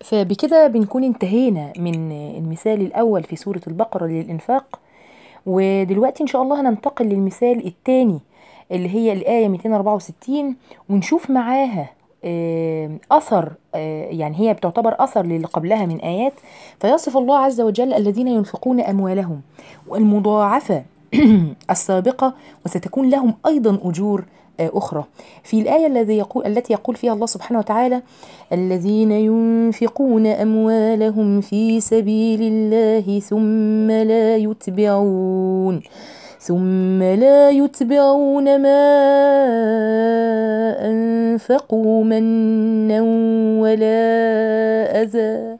فبكده بنكون انتهينا من المثال الأول في سورة البقرة للإنفاق. ودلوقتي إن شاء الله هننتقل للمثال الثاني اللي هي الآية 264، ونشوف معاها أثر، يعني هي بتعتبر أثر للي قبلها من آيات. فيصف الله عز وجل الذين ينفقون أموالهم والمضاعفة السابقة، وستكون لهم أيضا أجور أخرى. في الآية التي يقول فيها الله سبحانه وتعالى: الذين ينفقون أموالهم في سبيل الله ثم لا يتبعون ما أنفقوا منا ولا أذى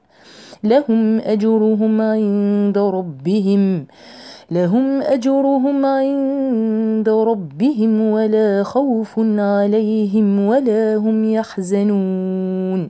لهم أجرهم عند ربهم ولا خوف عليهم ولا هم يحزنون.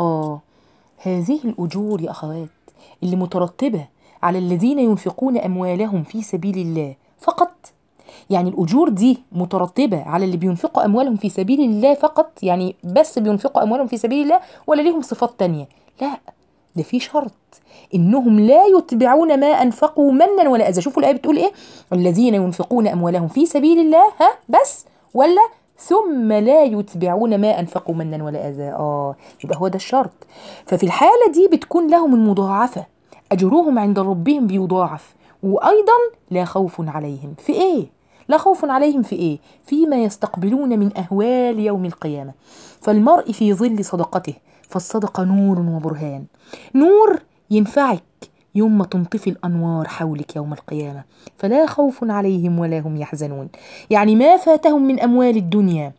هذه الأجور يا أخوات اللي مترتبة على الذين ينفقون أموالهم في سبيل الله فقط، يعني الأجور دي مترتبة على اللي بينفقوا أموالهم في سبيل الله فقط، يعني بس بينفقوا أموالهم في سبيل الله، ولا ليهم صفات تانية؟ لا، ده في شرط: إنهم لا يتبعون ما أنفقوا منا ولا أذى. شوفوا الآية بتقول إيه: الذين ينفقون أموالهم في سبيل الله بس، ولا ثم لا يتبعون ما أنفقوا منا ولا أذى. يبقى هو ده الشرط. ففي الحالة دي بتكون لهم المضاعفة، أجرهم عند ربهم بيضاعف. وأيضا لا خوف عليهم في إيه؟ لا خوف عليهم في إيه؟ فيما يستقبلون من أهوال يوم القيامة. فالمرء في ظل صدقته، فالصدقة نور وبرهان. نور ينفعك يوم ما تنطفي الأنوار حولك يوم القيامة، فلا خوف عليهم ولا هم يحزنون. يعني ما فاتهم من أموال الدنيا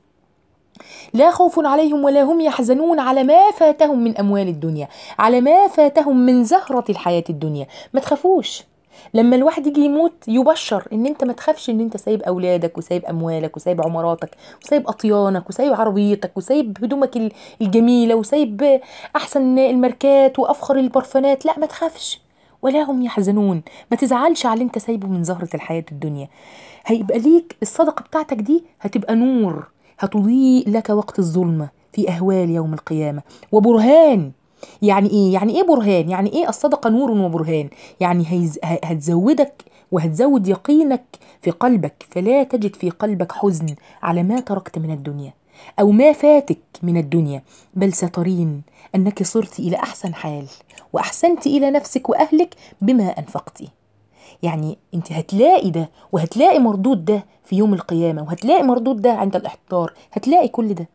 لا خوف عليهم ولا هم يحزنون على ما فاتهم من أموال الدنيا، على ما فاتهم من زهرة الحياة الدنيا. ما تخافوش لما الواحد يجي يموت، يبشر ان انت ما تخافش، ان انت سايب اولادك وسايب اموالك وسايب عمراتك وسايب اطيانك وسايب عربيتك وسايب هدومك الجميلة وسايب احسن الماركات وافخر البرفانات. لا، ما تخافش ولا هم يحزنون. ما تزعلش على اللي انت سايبه من زهرة الحياة الدنيا. هيبقى ليك الصدقة بتاعتك دي، هتبقى نور هتضيء لك وقت الظلمة في أهوال يوم القيامة، وبرهان. يعني إيه؟ يعني إيه برهان؟ يعني إيه الصدقة نور وبرهان؟ يعني هتزودك وهتزود يقينك في قلبك، فلا تجد في قلبك حزن على ما تركت من الدنيا أو ما فاتك من الدنيا، بل سترين أنك صرت إلى أحسن حال وأحسنت إلى نفسك وأهلك بما أنفقتِ. يعني انت هتلاقي ده، وهتلاقي مردود ده في يوم القيامة، وهتلاقي مردود ده عند الاحتضار، هتلاقي كل ده.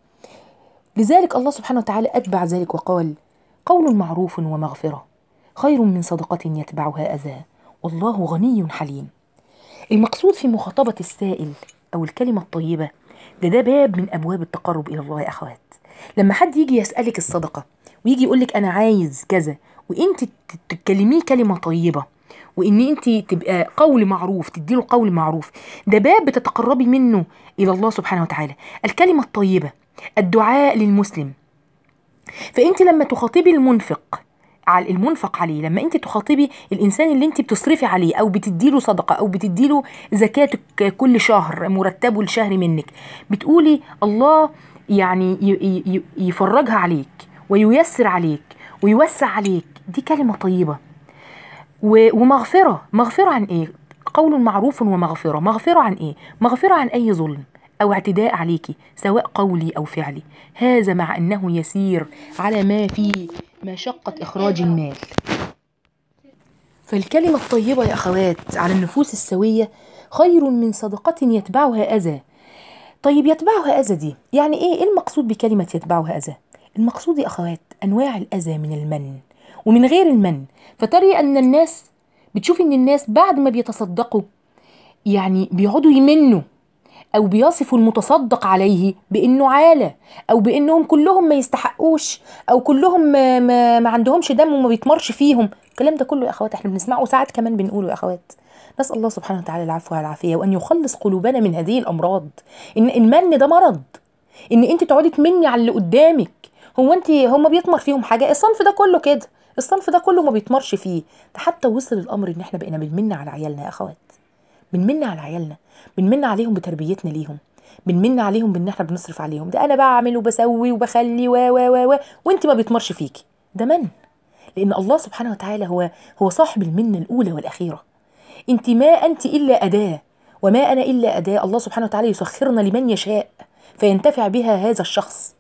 لذلك الله سبحانه وتعالى أتبع ذلك وقال: قول معروف ومغفرة خير من صدقة يتبعها أذى والله غني حليم. المقصود في مخاطبة السائل أو الكلمة الطيبة، ده باب من أبواب التقرب إلى الله يا أخوات. لما حد يجي يسألك الصدقة ويجي يقولك أنا عايز كذا، وإنت تتكلميه كلمة طيبة، وإن أنت تبقى قول معروف، تديله قول معروف، ده باب بتتقربي منه إلى الله سبحانه وتعالى. الكلمة الطيبة، الدعاء للمسلم. فأنت لما تخاطبي المنفق عليه، لما انت تخاطبي الانسان اللي انت بتصرفي عليه او بتديله صدقه او بتديله زكاتك كل شهر، مرتبه الشهري منك، بتقولي الله يعني يفرجها عليك وييسر عليك ويوسع عليك. دي كلمه طيبه. مغفره عن ايه؟ قول معروف ومغفره. مغفره عن ايه؟ مغفره عن اي ظلم أو اعتداء عليكي، سواء قولي أو فعلي، هذا مع أنه يسير على ما فيه مشقة إخراج المال. فالكلمة الطيبة يا أخوات على النفوس السوية خير من صدقة يتبعها أذى. طيب يتبعها أذى دي يعني إيه المقصود بكلمة يتبعها أذى؟ المقصود يا أخوات أنواع الأذى من المن ومن غير المن. فتري أن الناس بتشوف أن الناس بعد ما بيتصدقوا يعني بيقعدوا يمنوا، أو بيصفوا المتصدق عليه بأنه عالة، أو بأنهم كلهم ما يستحقوش، أو كلهم ما عندهمش دم وما بيتمرش فيهم. الكلام ده كله يا أخوات احنا بنسمعه وساعات كمان بنقوله يا أخوات. نسأل الله سبحانه وتعالى العفو والعافية، وأن يخلص قلوبنا من هذه الأمراض. إن المن ده مرض، إن أنت تقعدي تمني على اللي قدامك. هم بيتمر فيهم حاجة؟ الصنف ده كله كده، الصنف ده كله ما بيتمرش فيه. ده حتى وصل الأمر إن احنا بقينا بنمن على عيالنا يا أخوات، بنمن على عيالنا، بنمن عليهم بتربيتنا ليهم، بنمن عليهم بان احنا بنصرف عليهم. ده انا بعمل وبسوي وبخلي و وانت ما بيتمرش فيكي. ده من لأن الله سبحانه وتعالى هو صاحب المنة الأولى والأخيرة. أنت ما أنت إلا أداة، وما أنا إلا أداة. الله سبحانه وتعالى يسخرنا لمن يشاء فينتفع بها هذا الشخص.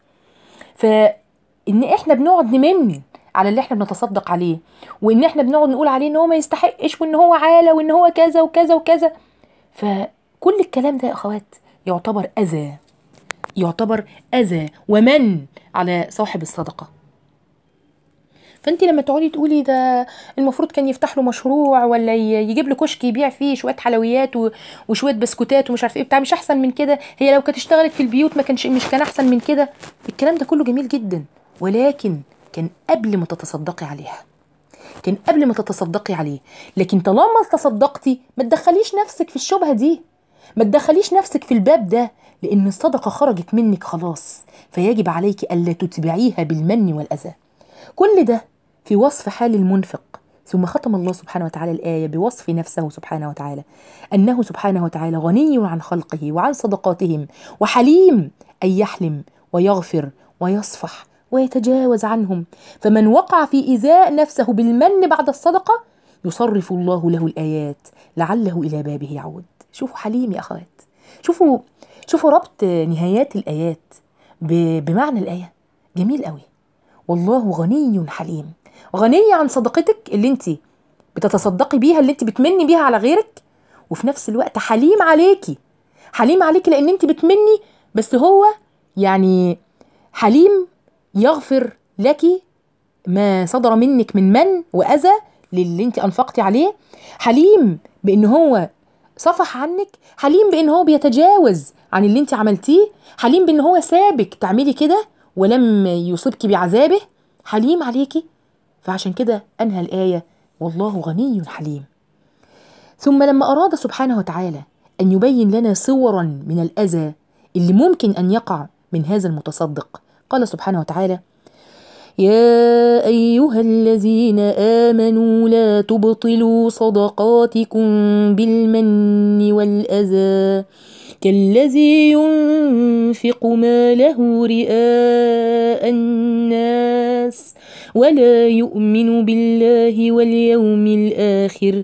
فإن إحنا بنقعد نمن على اللي إحنا بنتصدق عليه، وإن إحنا بنقعد نقول عليه إن هو ما يستحقش، وإن هو عالة، وإن هو كذا وكذا وكذا، فكل الكلام ده يا أخوات يعتبر أذى، يعتبر أذى ومن على صاحب الصدقة. فانت لما تقعدي تقولي ده المفروض كان يفتح له مشروع، ولا يجيب له كشك يبيع فيه شويه حلويات وشويه بسكوتات ومش عارف ايه بتاع، مش احسن من كده؟ هي لو كانت اشتغلت في البيوت ما كانش مش كان احسن من كده؟ الكلام ده كله جميل جدا، ولكن كان قبل ما تتصدقي عليها، كان قبل ما تتصدقي عليه. لكن طالما تصدقتي ما تدخليش نفسك في الشبهه دي، ما تدخليش نفسك في الباب ده، لان الصدقه خرجت منك خلاص، فيجب عليك الا تتبعيها بالمن والاذى. كل ده في وصف حال المنفق. ثم ختم الله سبحانه وتعالى الآية بوصف نفسه سبحانه وتعالى، أنه سبحانه وتعالى غني عن خلقه وعن صدقاتهم، وحليم، أي يحلم ويغفر ويصفح ويتجاوز عنهم. فمن وقع في إيذاء نفسه بالمن بعد الصدقة يصرف الله له الآيات لعله إلى بابه يعود. شوفوا حليم يا أخوات، شوفوا ربط نهايات الآيات بمعنى الآية، جميل قوي. والله غني حليم، غني عن صدقتك اللي انت بتتصدقي بيها، اللي انت بتمني بيها على غيرك، وفي نفس الوقت حليم عليكي، حليم عليكي لان انت بتمني، بس هو يعني حليم يغفر لك ما صدر منك من وأذى للي انت أنفقتي عليه، حليم بأن هو صفح عنك، حليم بأن هو بيتجاوز عن اللي انت عملتيه، حليم بأن هو سابك تعملي كده ولم يصبك بعذابه، حليم عليكي. فعشان كده أنهى الآية والله غني حليم. ثم لما أراد سبحانه وتعالى أن يبين لنا صورا من الأذى اللي ممكن أن يقع من هذا المتصدق، قال سبحانه وتعالى: يا أيها الذين آمنوا لا تبطلوا صدقاتكم بالمن والأذى كالذي ينفق ماله رئاء الناس ولا يؤمن بالله واليوم الآخر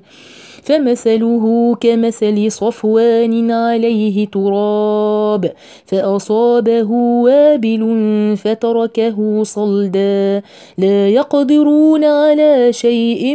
فمثله كمثل صفوان عليه تراب فأصابه وابل فتركه صلدا لا يقدرون على شيء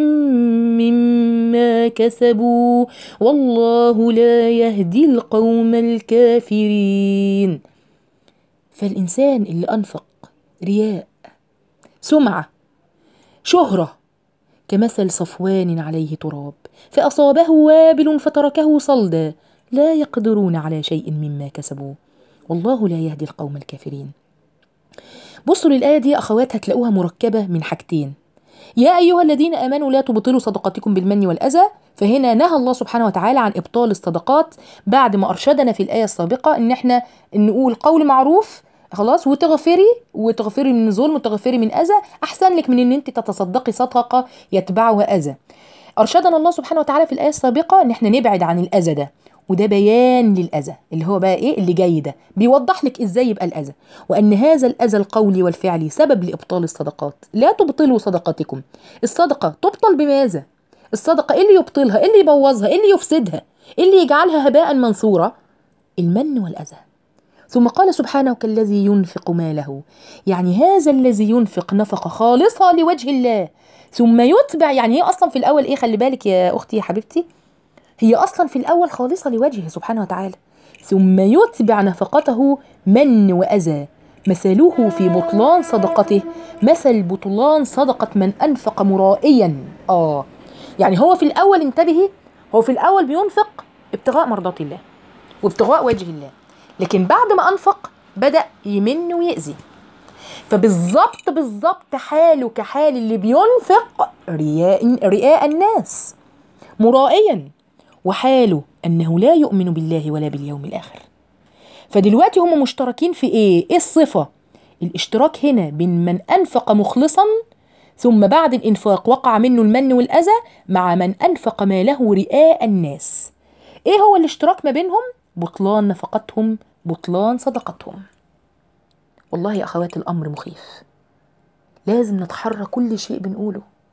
مما كسبوا والله لا يهدي القوم الكافرين. فالإنسان اللي أنفق رياء، سمعة، شهرة، كمثل صفوان عليه تراب فأصابه وابل فتركه صلدا لا يقدرون على شيء مما كسبوا والله لا يهدي القوم الكافرين. بصوا للآية دي أخوات، هتلاقوها مركبة من حاجتين: يا أيها الذين آمنوا لا تبطلوا صدقاتكم بالمن والأذى. فهنا نهى الله سبحانه وتعالى عن إبطال الصدقات بعد ما أرشدنا في الآية السابقة إن احنا نقول قول معروف خلاص، وتغفري من ظلم وتغفري من أذى، أحسن لك من إن أنت تتصدقي صدقة يتبعها أذى. أرشدنا الله سبحانه وتعالى في الآية السابقة إن احنا نبعد عن الأذى ده، وده بيان للأذى اللي هو بقى إيه اللي جاي ده، بيوضح لك إزاي يبقى الأذى، وأن هذا الأذى القولي والفعلي سبب لإبطال الصدقات. لا تبطلوا صدقاتكم. الصدقة تبطل بماذا؟ الصدقة إيه اللي يبطلها؟ إيه اللي يبوظها؟ إيه اللي يفسدها؟ إيه اللي يجعلها هباء منثورا؟ المن والأذى. ثم قال سبحانه: كالذي ينفق ماله، يعني هذا الذي ينفق نفقة خالصة لوجه الله ثم يتبع، يعني هي أصلا في الأول إيه، خلي بالك يا أختي يا حبيبتي، هي أصلا في الأول خالصة لوجهه سبحانه وتعالى، ثم يتبع نفقته من وأذى، مثله في بطلان صدقته مثل بطلان صدقة من أنفق مرائيا. يعني هو في الأول، انتبهي، هو في الأول بينفق ابتغاء مرضات الله وابتغاء وجه الله، لكن بعد ما أنفق بدأ يمن ويأذي. فبالظبط حاله كحال اللي بينفق رئاء الناس مرائيا، وحاله أنه لا يؤمن بالله ولا باليوم الآخر. فدلوقتي هم مشتركين في إيه الصفة؟ الاشتراك هنا بين من أنفق مخلصا ثم بعد الإنفاق وقع منه المن والأذى، مع من أنفق ماله رئاء الناس. إيه هو الاشتراك ما بينهم؟ بطلان نفقتهم، بطلان صدقتهم. والله يا أخوات الأمر مخيف، لازم نتحرى كل شيء بنقوله،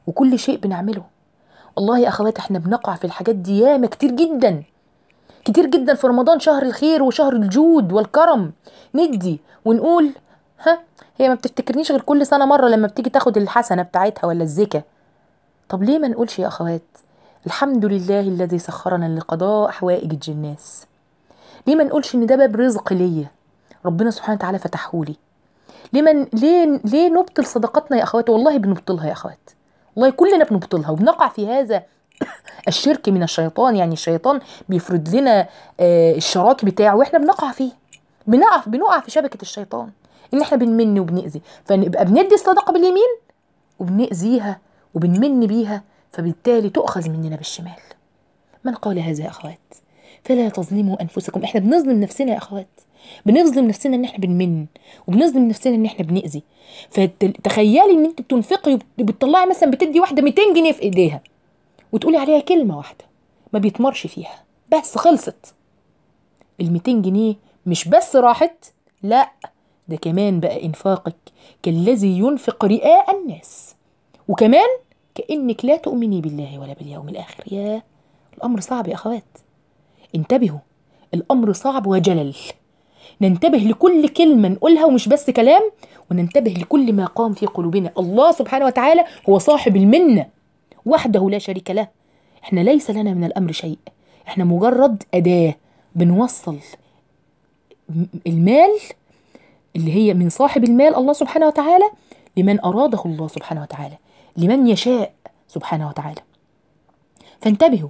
وكل شيء بنعمله. والله يا أخوات احنا بنقع في الحاجات دي ياما كتير جدا، كتير جدا. في رمضان شهر الخير وشهر الجود والكرم، ندي ونقول ها، هي ما بتفتكرنيش غير كل سنة مرة لما بتيجي تاخد الحسنة بتاعتها ولا الزكاة. طب ليه ما نقولش يا أخوات الحمد لله الذي سخرنا لقضاء حوائج الناس؟ ليه ما نقولش ان ده باب رزق ليا ربنا سبحانه وتعالى فتحهولي؟ ليه نبطل صدقاتنا يا أخوات؟ والله بنبطلها يا أخوات، والله كلنا بنبطلها وبنقع في هذا الشرك من الشيطان. يعني الشيطان بيفرض لنا الشراك بتاعه واحنا بنقع فيه، بنقع في شبكة الشيطان ان احنا بنمن وبنأذي، فنبقى بندي الصدقة باليمين وبنأذيها وبنمن بيها، فبالتالي تؤخذ مننا بالشمال. من قال هذا يا أخوات؟ فلا تظلموا أنفسكم. احنا بنظلم نفسنا يا أخوات، بنظلم نفسنا ان احنا بنمن، وبنظلم نفسنا ان احنا بنأذي. فتخيلي ان انت بتنفقي وبتطلعي مثلا بتدي واحدة 200 جنيه في ايديها وتقولي عليها كلمة واحدة ما بيتمرش فيها، بس خلصت ال 200 جنيه. مش بس راحت، لا، ده كمان بقى انفاقك كالذي ينفق رئاء الناس، وكمان كأنك لا تؤمني بالله ولا باليوم الآخر. يا الأمر صعب يا أخوات، انتبهوا، الأمر صعب وجلل. ننتبه لكل كلمة نقولها ومش بس كلام، وننتبه لكل ما قام في قلوبنا. الله سبحانه وتعالى هو صاحب المنة وحده لا شريك له. احنا ليس لنا من الأمر شيء، احنا مجرد أداة بنوصل المال اللي هي من صاحب المال الله سبحانه وتعالى لمن أراده الله سبحانه وتعالى، لمن يشاء سبحانه وتعالى. فانتبهوا.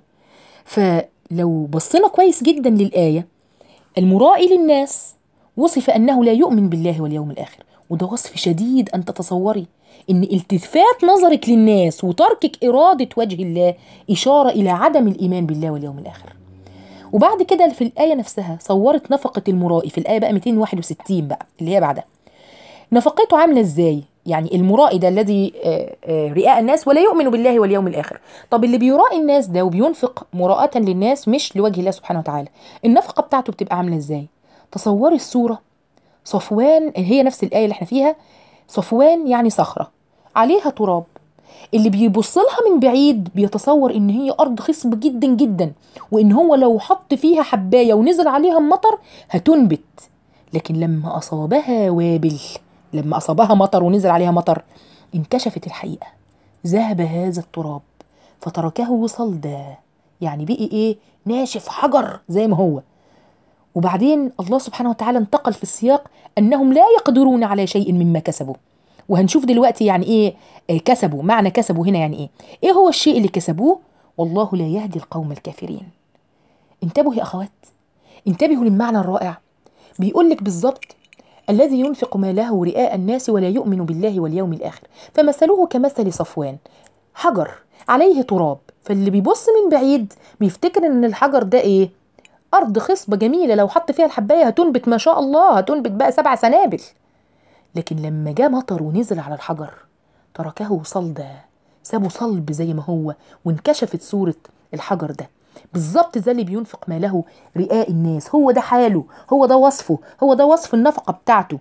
فلو بصينا كويس جدا للآية، المرائي للناس وصف أنه لا يؤمن بالله واليوم الآخر، وده وصف شديد. أن تتصوري أن التفات نظرك للناس وتركك إرادة وجه الله إشارة إلى عدم الإيمان بالله واليوم الآخر. وبعد كده في الآية نفسها صورت نفقة المرائي في الآية بقى 261 بقى اللي هي بعدها، نفقته عاملة إزاي؟ يعني المرائي ده الذي رئاء الناس ولا يؤمن بالله واليوم الآخر. طب اللي بيرائي الناس ده وبينفق مراءة للناس مش لوجه الله سبحانه وتعالى، النفقة بتاعته بتبقى عاملة إزاي؟ تصوري الصورة، صفوان، هي نفس الآية اللي احنا فيها، صفوان يعني صخرة عليها تراب. اللي بيبص لها من بعيد بيتصور ان هي ارض خصبة جدا جدا، وان هو لو حط فيها حباية ونزل عليها مطر هتنبت. لكن لما اصابها وابل، لما اصابها مطر ونزل عليها مطر، انكشفت الحقيقة، ذهب هذا التراب فتركه صلدا، يعني بقي ايه؟ ناشف، حجر زي ما هو. وبعدين الله سبحانه وتعالى انتقل في السياق انهم لا يقدرون على شيء مما كسبوا. وهنشوف دلوقتي يعني ايه كسبوا، معنى كسبوا هنا يعني ايه، ايه هو الشيء اللي كسبوه؟ والله لا يهدي القوم الكافرين. انتبهوا يا اخوات، انتبهوا للمعنى الرائع. بيقول لك بالظبط الذي ينفق ماله رئاء الناس ولا يؤمن بالله واليوم الآخر فمثله كمثل صفوان، حجر عليه تراب. فاللي بيبص من بعيد بيفتكر ان الحجر ده ايه؟ ارض خصبة جميلة لو حط فيها الحباية هتنبت ما شاء الله، هتنبت بقى 7 سنابل. لكن لما جاء مطر ونزل على الحجر تركه صلدا، سابه صلب زي ما هو، وانكشفت صورة الحجر ده. بالظبط زي اللي بينفق ماله رئاء الناس، هو ده حاله، هو ده وصفه، هو ده وصف النفقة بتاعته.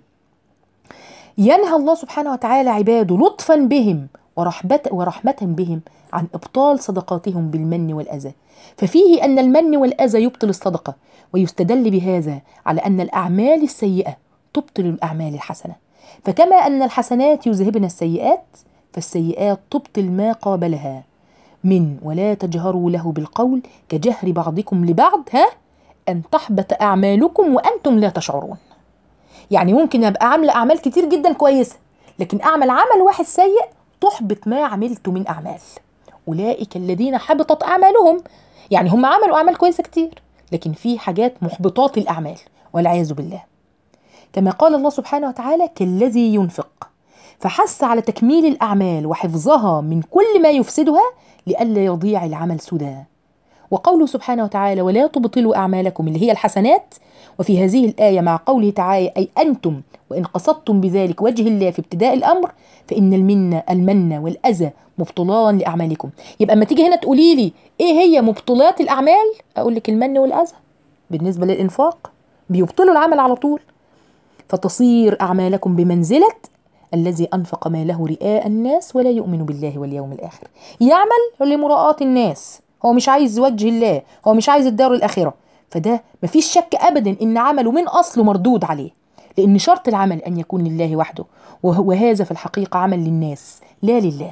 ينهى الله سبحانه وتعالى عباده لطفا بهم ورحمة بهم عن إبطال صدقاتهم بالمن والأذى. ففيه أن المن والأذى يبطل الصدقة، ويستدل بهذا على أن الأعمال السيئة تبطل الأعمال الحسنة. فكما أن الحسنات يذهبن السيئات، فالسيئات تبطل ما قابلها من ولا تجهروا له بالقول كجهر بعضكم لبعض أن تحبط أعمالكم وأنتم لا تشعرون. يعني ممكن أبقى عاملة أعمال كتير جدا كويسة، لكن أعمل عمل واحد سيء تحبط ما عملت من أعمال. أولئك الذين حبطت أعمالهم، يعني هم عملوا أعمال كويسة كتير لكن في حاجات محبطات الأعمال والعياذ بالله. كما قال الله سبحانه وتعالى كالذي ينفق، فحث على تكميل الأعمال وحفظها من كل ما يفسدها لئلا يضيع العمل سدى. وقوله سبحانه وتعالى ولا تبطلوا أعمالكم اللي هي الحسنات، وفي هذه الآية مع قوله تعالى أي أنتم وإن قصدتم بذلك وجه الله في ابتداء الأمر فإن المن والأذى مبطلان لأعمالكم. يبقى اما تيجي هنا تقولي لي إيه هي مبطلات الأعمال، أقول لك المن والأذى. بالنسبة للإنفاق بيبطلوا العمل على طول، فتصير أعمالكم بمنزلة الذي أنفق ماله رئاء الناس ولا يؤمن بالله واليوم الآخر، يعمل لمراءة الناس، هو مش عايز وجه الله، هو مش عايز الدار الآخرة. فده مفيش شك أبدا إن عمله من أصله مردود عليه، لأن شرط العمل أن يكون لله وحده، وهذا في الحقيقة عمل للناس لا لله.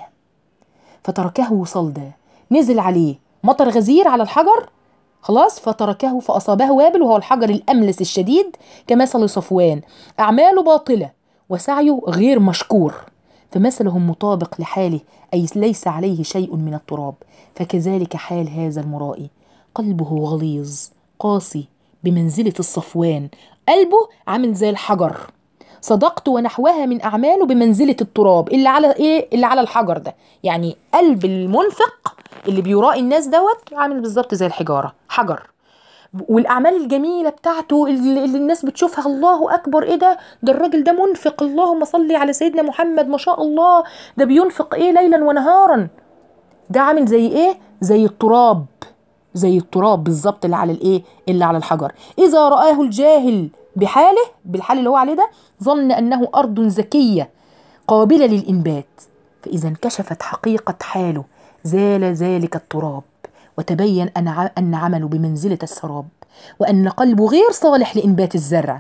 فتركه صلدا، نزل عليه مطر غزير على الحجر، خلاص، فتركه فأصابه وابل وهو الحجر الأملس الشديد كمثل صفوان، أعماله باطلة وسعيه غير مشكور، فمثله مطابق لحاله، أي ليس عليه شيء من التراب. فكذلك حال هذا المرائي، قلبه غليظ قاسي بمنزلة الصفوان، قلبه عامل زي الحجر، صدقت ونحوها من أعماله بمنزلة التراب اللي على إيه؟ اللي على الحجر ده. يعني قلب المنفق اللي بيرائي الناس دوت عامل بالظبط زي الحجارة، حجر. والأعمال الجميلة بتاعته اللي الناس بتشوفها، الله أكبر، إيه ده الراجل ده منفق، اللهم صل على سيدنا محمد، ما شاء الله، ده بينفق إيه ليلا ونهارا. ده عامل زي إيه؟ زي التراب، زي التراب بالظبط اللي على الإيه؟ اللي على الحجر. إذا رآه الجاهل بحاله، بالحال اللي هو عليه ده، ظن أنه أرض زكية قابلة للإنبات، فإذا انكشفت حقيقة حاله زال ذلك التراب، وتبين أن عمله بمنزلة السراب، وأن قلبه غير صالح لإنبات الزرع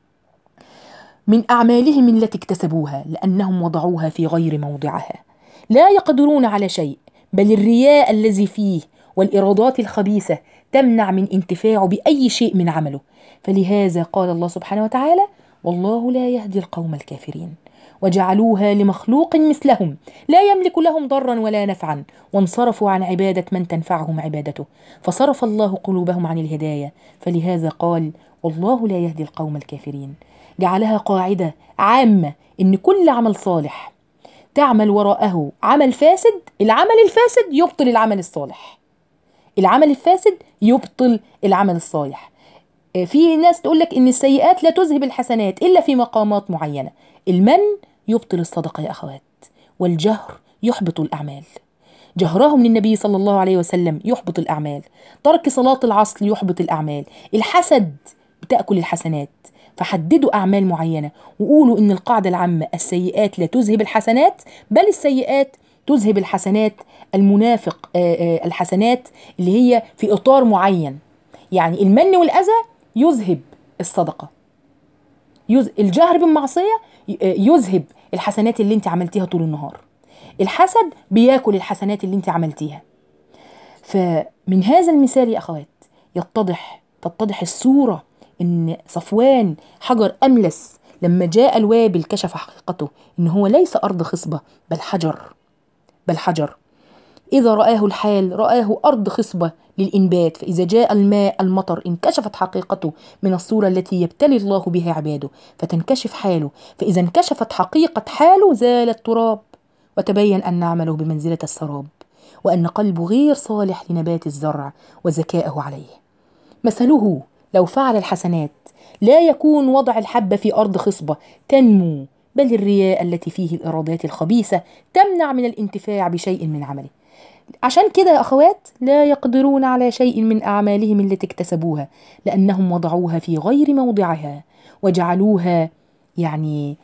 من أعمالهم التي اكتسبوها، لأنهم وضعوها في غير موضعها، لا يقدرون على شيء، بل الرياء الذي فيه والإرادات الخبيثة تمنع من انتفاعه بأي شيء من عمله. فلهذا قال الله سبحانه وتعالى: والله لا يهدي القوم الكافرين، وجعلوها لمخلوق مثلهم لا يملك لهم ضرا ولا نفعا، وانصرفوا عن عبادة من تنفعهم عبادته، فصرف الله قلوبهم عن الهداية. فلهذا قال: والله لا يهدي القوم الكافرين. جعلها قاعدة عامة إن كل عمل صالح تعمل وراءه عمل فاسد، العمل الفاسد يبطل العمل الصالح، العمل الفاسد يبطل العمل الصالح. في ناس تقول لك إن السيئات لا تذهب الحسنات إلا في مقامات معينة. المن يبطل الصدقة يا أخوات، والجهر يحبط الأعمال. جهرهم للنبي صلى الله عليه وسلم يحبط الأعمال، ترك صلاة العصر يحبط الأعمال، الحسد بتأكل الحسنات. فحددوا أعمال معينة وقولوا إن القاعدة العامة: السيئات لا تذهب الحسنات، بل السيئات تذهب الحسنات. المنافق الحسنات اللي هي في إطار معين، يعني المن والأذى يذهب الصدقة، الجهر بالمعصية يذهب الحسنات اللي انت عملتيها طول النهار، الحسد بياكل الحسنات اللي انت عملتيها. فمن هذا المثال يا أخوات تتضح الصورة، إن صفوان حجر أملس لما جاء الوابل كشف حقيقته، إن هو ليس أرض خصبة بل حجر. إذا رآه الحال رآه أرض خصبة للإنبات، فإذا جاء المطر انكشفت حقيقته من الصورة التي يبتلي الله بها عباده، فتنكشف حاله. فإذا انكشفت حقيقة حاله زال التراب، وتبين أن عمله بمنزلة السراب، وأن قلبه غير صالح لنبات الزرع وزكاءه عليه. مثله لو فعل الحسنات لا يكون وضع الحبة في أرض خصبة تنمو، بل الرياء التي فيه الإرادات الخبيثة تمنع من الانتفاع بشيء من عمله. عشان كده يا أخوات لا يقدرون على شيء من أعمالهم التي اكتسبوها، لأنهم وضعوها في غير موضعها، وجعلوها يعني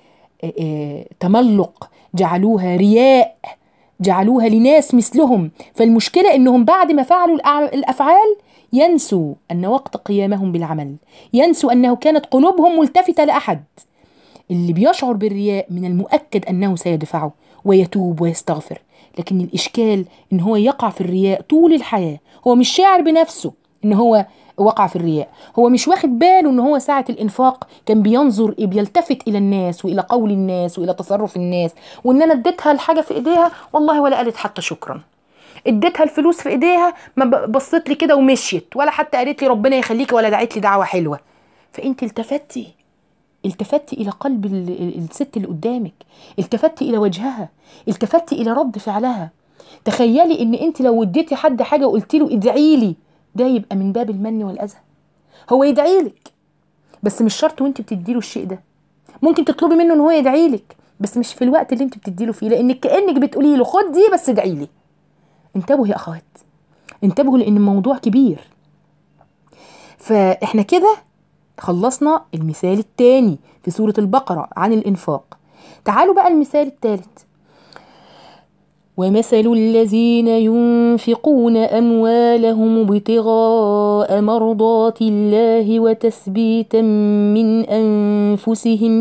تملق، جعلوها رياء، جعلوها لناس مثلهم. فالمشكلة إنهم بعد ما فعلوا الأفعال ينسوا أن وقت قيامهم بالعمل، ينسوا أنه كانت قلوبهم ملتفتة لأحد. اللي بيشعر بالرياء من المؤكد أنه سيدفعه ويتوب ويستغفر، لكن الإشكال إن هو يقع في الرياء طول الحياة، هو مش شاعر بنفسه إن هو وقع في الرياء، هو مش واخد باله إن هو ساعة الإنفاق كان بيلتفت إلى الناس وإلى قول الناس وإلى تصرف الناس، وإن أنا اديتها الحاجة في إيديها والله ولا قالت حتى شكرا، اديتها الفلوس في إيديها ما بصت لي كده ومشيت، ولا حتى قالت لي ربنا يخليكي، ولا دعت لي دعوة حلوة. فأنت التفتي إلى قلب الست اللي قدامك، التفتي إلى وجهها، التفتي إلى رد فعلها. تخيلي إن أنت لو اديتي حد حاجة وقلت له ادعي لي، ده يبقى من باب المن والأذى. هو يدعي لك بس مش شرط وأنت بتدي له الشيء ده، ممكن تطلبي منه إن هو يدعي لك بس مش في الوقت اللي أنت بتدي له فيه، لأنك كأنك بتقولي له خد دي بس ادعي لي. انتبهوا يا أخوات، انتبهوا، لأن الموضوع كبير. فإحنا كده خلصنا المثال الثاني في سورة البقرة عن الإنفاق. تعالوا بقى المثال الثالث: ومثل الذين ينفقون أموالهم ابتغاء مرضات الله وتثبيتا من أنفسهم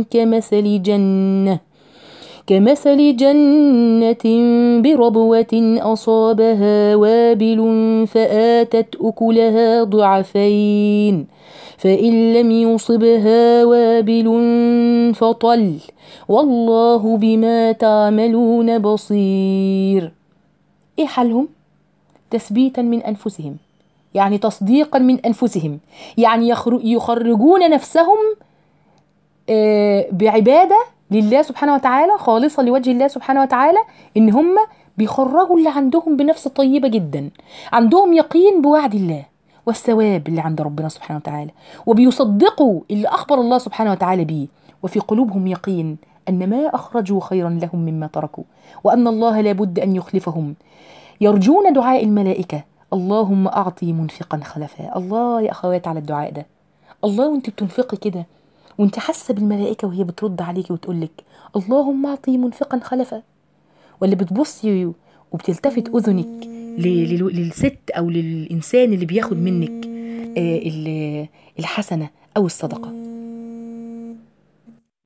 كمثل جنة بربوة أصابها وابل فآتت أكلها ضعفين فإن لم يصبها وابل فطل والله بما تعملون بصير. إيه حالهم؟ تثبيتا من أنفسهم، يعني تصديقا من أنفسهم، يعني يخرجون نفسهم بعبادة لله سبحانه وتعالى خالصة لوجه الله سبحانه وتعالى، إن هم بيخرجوا اللي عندهم بنفس طيبة جدا، عندهم يقين بوعد الله والثواب اللي عند ربنا سبحانه وتعالى، وبيصدقوا اللي أخبر الله سبحانه وتعالى به، وفي قلوبهم يقين أن ما أخرجوا خيرا لهم مما تركوا، وأن الله لابد أن يخلفهم. يرجون دعاء الملائكة: اللهم أعطي منفقا خلفا. الله يا أخوات على الدعاء ده، الله وانت بتنفقي كده وانت حاسة بالملائكة وهي بترد عليكي وتقولك اللهم أعطي منفقا خلفا، ولا بتبصي وبتلتفت أذنك للست أو للإنسان اللي بياخد منك الحسنة أو الصدقة،